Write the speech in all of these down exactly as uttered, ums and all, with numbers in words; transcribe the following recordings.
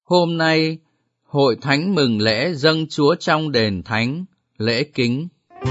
Hôm nay, Hội Thánh mừng lễ dâng Chúa trong đền thánh, lễ kính.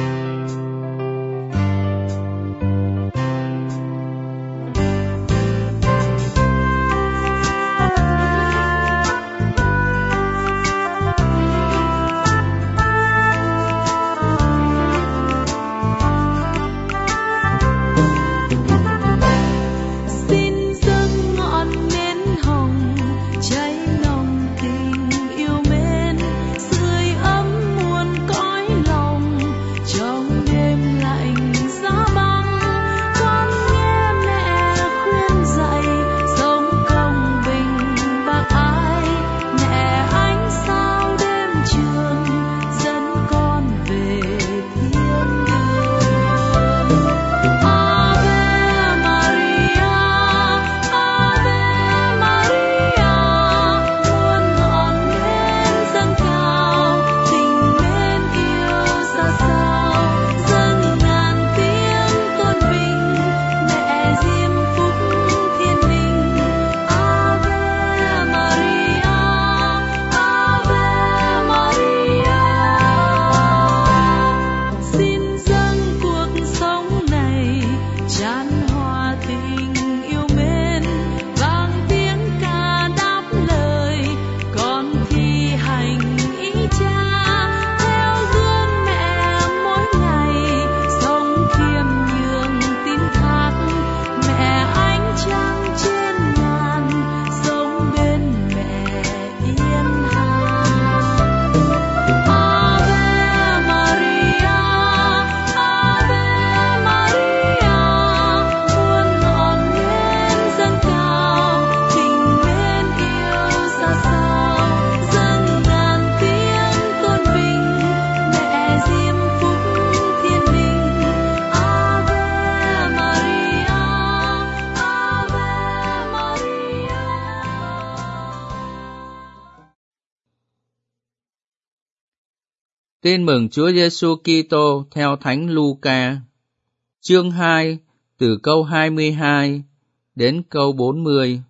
Tin mừng Chúa Giêsu Kitô theo Thánh Luca, chương hai, từ câu hai mươi hai đến câu bốn mươi.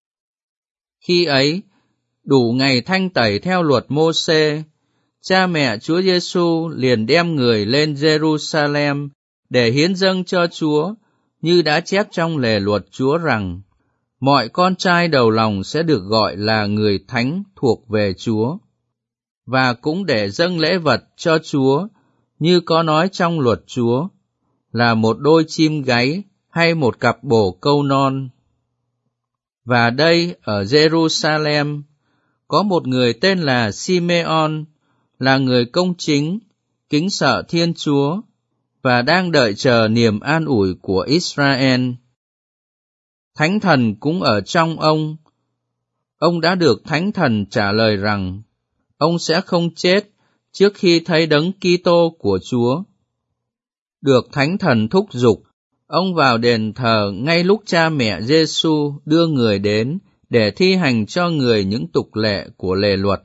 Khi ấy, đủ ngày thanh tẩy theo luật Mô-sê, cha mẹ Chúa Giêsu liền đem người lên Giê-ru-sa-lem để hiến dâng cho Chúa, như đã chép trong lề luật Chúa rằng, mọi con trai đầu lòng sẽ được gọi là người thánh thuộc về Chúa. Và cũng để dâng lễ vật cho Chúa, như có nói trong luật Chúa, là một đôi chim gáy hay một cặp bồ câu non. Và đây ở Giê-ru-sa-lem, có một người tên là Si-mê-on, là người công chính, kính sợ Thiên Chúa, và đang đợi chờ niềm an ủi của Israel. Thánh Thần cũng ở trong ông. Ông đã được Thánh Thần trả lời rằng, ông sẽ không chết trước khi thấy Đấng Kitô của Chúa. Được Thánh Thần thúc giục, ông vào đền thờ ngay lúc cha mẹ Giêsu đưa người đến để thi hành cho người những tục lệ của lề luật.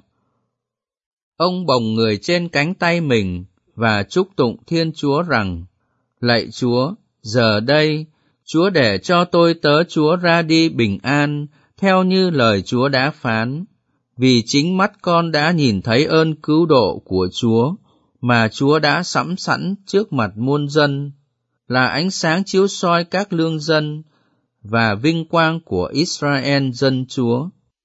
Ông bồng người trên cánh tay mình và chúc tụng Thiên Chúa rằng, lạy Chúa, giờ đây, Chúa để cho tôi tớ Chúa ra đi bình an, theo như lời Chúa đã phán. Vì chính mắt con đã nhìn thấy ơn cứu độ của Chúa, mà Chúa đã sẵm sẵn trước mặt muôn dân, là ánh sáng chiếu soi các lương dân, và vinh quang của Israel dân Chúa.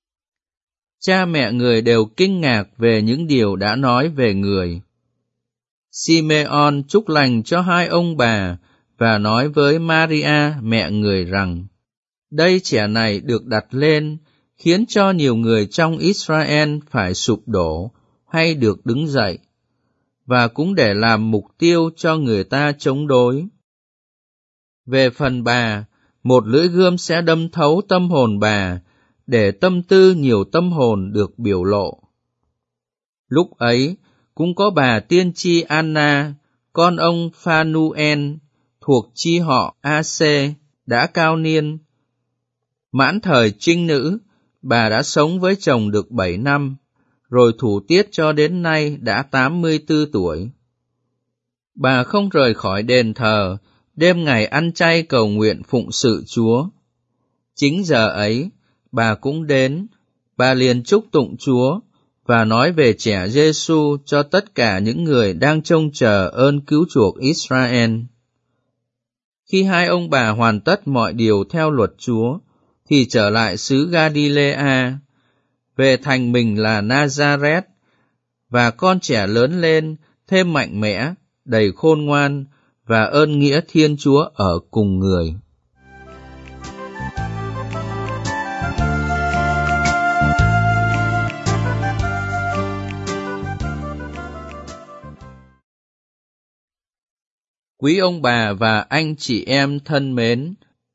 Cha mẹ người đều kinh ngạc về những điều đã nói về người. Si-mê-on chúc lành cho hai ông bà, và nói với Maria mẹ người rằng, đây trẻ này được đặt lên, khiến cho nhiều người trong Israel phải sụp đổ hay được đứng dậy, và cũng để làm mục tiêu cho người ta chống đối. Về phần bà, một lưỡi gươm sẽ đâm thấu tâm hồn bà, để tâm tư nhiều tâm hồn được biểu lộ. Lúc ấy, cũng có bà tiên tri Anna, con ông Phanuel, thuộc chi họ A-xê, đã cao niên. Mãn thời trinh nữ, bà đã sống với chồng được bảy năm, rồi thủ tiết cho đến nay đã tám mươi tư tuổi. Bà không rời khỏi đền thờ, đêm ngày ăn chay cầu nguyện phụng sự Chúa. Chính giờ ấy, bà cũng đến, bà liền chúc tụng Chúa và nói về trẻ Giêsu cho tất cả những người đang trông chờ ơn cứu chuộc Israel. Khi hai ông bà hoàn tất mọi điều theo luật Chúa, thì trở lại xứ Galilea, về thành mình là Nazareth, và con trẻ lớn lên thêm mạnh mẽ, đầy khôn ngoan, và ơn nghĩa Thiên Chúa ở cùng người. Quý ông bà và anh chị em thân mến,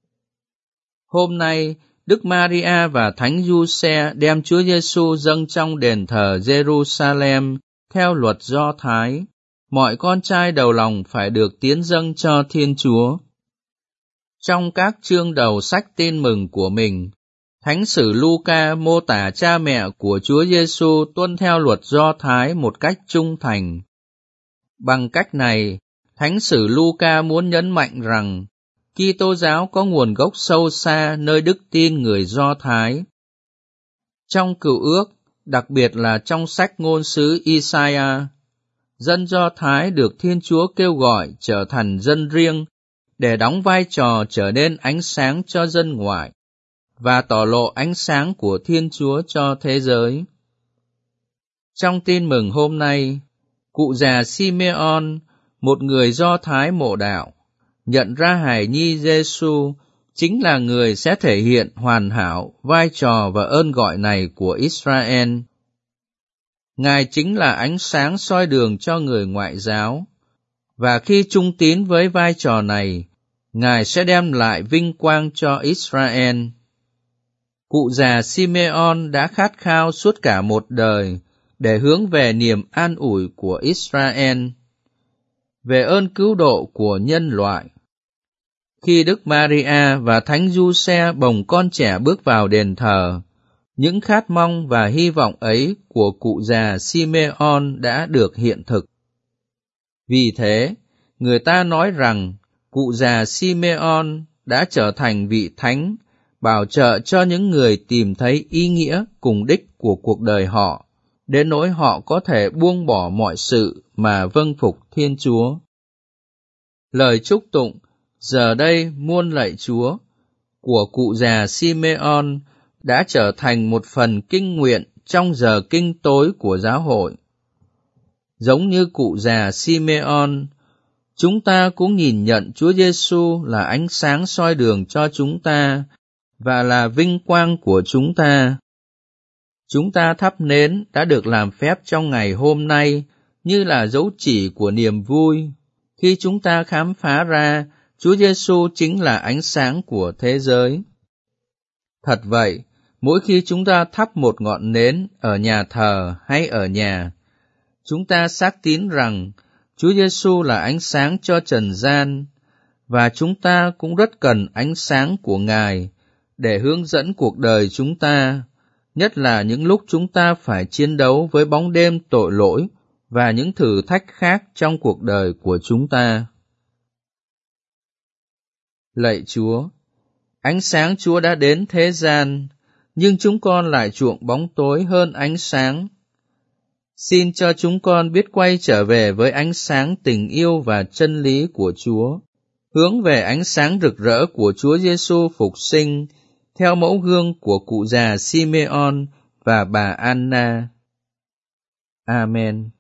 hôm nay Đức Maria và Thánh Giuse đem Chúa Giêsu dâng trong đền thờ Jerusalem theo luật Do Thái. Mọi con trai đầu lòng phải được tiến dâng cho Thiên Chúa. Trong các chương đầu sách Tin mừng của mình, Thánh sử Luca mô tả cha mẹ của Chúa Giêsu tuân theo luật Do Thái một cách trung thành. Bằng cách này, Thánh sử Luca muốn nhấn mạnh rằng Kitô giáo có nguồn gốc sâu xa nơi đức tin người Do Thái. Trong Cựu Ước, đặc biệt là trong sách ngôn sứ Isaiah, dân Do Thái được Thiên Chúa kêu gọi trở thành dân riêng để đóng vai trò trở nên ánh sáng cho dân ngoại và tỏ lộ ánh sáng của Thiên Chúa cho thế giới. Trong tin mừng hôm nay, cụ già Simeon, một người Do Thái mộ đạo, nhận ra hài nhi Giêsu chính là người sẽ thể hiện hoàn hảo vai trò và ơn gọi này của Israel. Ngài chính là ánh sáng soi đường cho người ngoại giáo, và khi trung tín với vai trò này, Ngài sẽ đem lại vinh quang cho Israel. Cụ già Simeon đã khát khao suốt cả một đời để hướng về niềm an ủi của Israel, về ơn cứu độ của nhân loại. Khi Đức Maria và Thánh Giuse bồng con trẻ bước vào đền thờ, những khát mong và hy vọng ấy của cụ già Simeon đã được hiện thực. Vì thế, người ta nói rằng cụ già Simeon đã trở thành vị thánh, bảo trợ cho những người tìm thấy ý nghĩa cùng đích của cuộc đời họ, đến nỗi họ có thể buông bỏ mọi sự mà vâng phục Thiên Chúa. Lời chúc tụng "Giờ đây muôn lạy Chúa" của cụ già Simeon đã trở thành một phần kinh nguyện trong giờ kinh tối của giáo hội. Giống như cụ già Simeon, chúng ta cũng nhìn nhận Chúa Giêsu là ánh sáng soi đường cho chúng ta và là vinh quang của chúng ta. Chúng ta thắp nến đã được làm phép trong ngày hôm nay như là dấu chỉ của niềm vui, khi chúng ta khám phá ra Chúa Giêsu chính là ánh sáng của thế giới. Thật vậy, mỗi khi chúng ta thắp một ngọn nến ở nhà thờ hay ở nhà, chúng ta xác tín rằng Chúa Giêsu là ánh sáng cho trần gian, và chúng ta cũng rất cần ánh sáng của Ngài để hướng dẫn cuộc đời chúng ta, nhất là những lúc chúng ta phải chiến đấu với bóng đêm tội lỗi và những thử thách khác trong cuộc đời của chúng ta. Lạy Chúa, ánh sáng Chúa đã đến thế gian, nhưng chúng con lại chuộng bóng tối hơn ánh sáng. Xin cho chúng con biết quay trở về với ánh sáng tình yêu và chân lý của Chúa, hướng về ánh sáng rực rỡ của Chúa Giêsu phục sinh, theo mẫu gương của cụ già Simeon và bà Anna. Amen.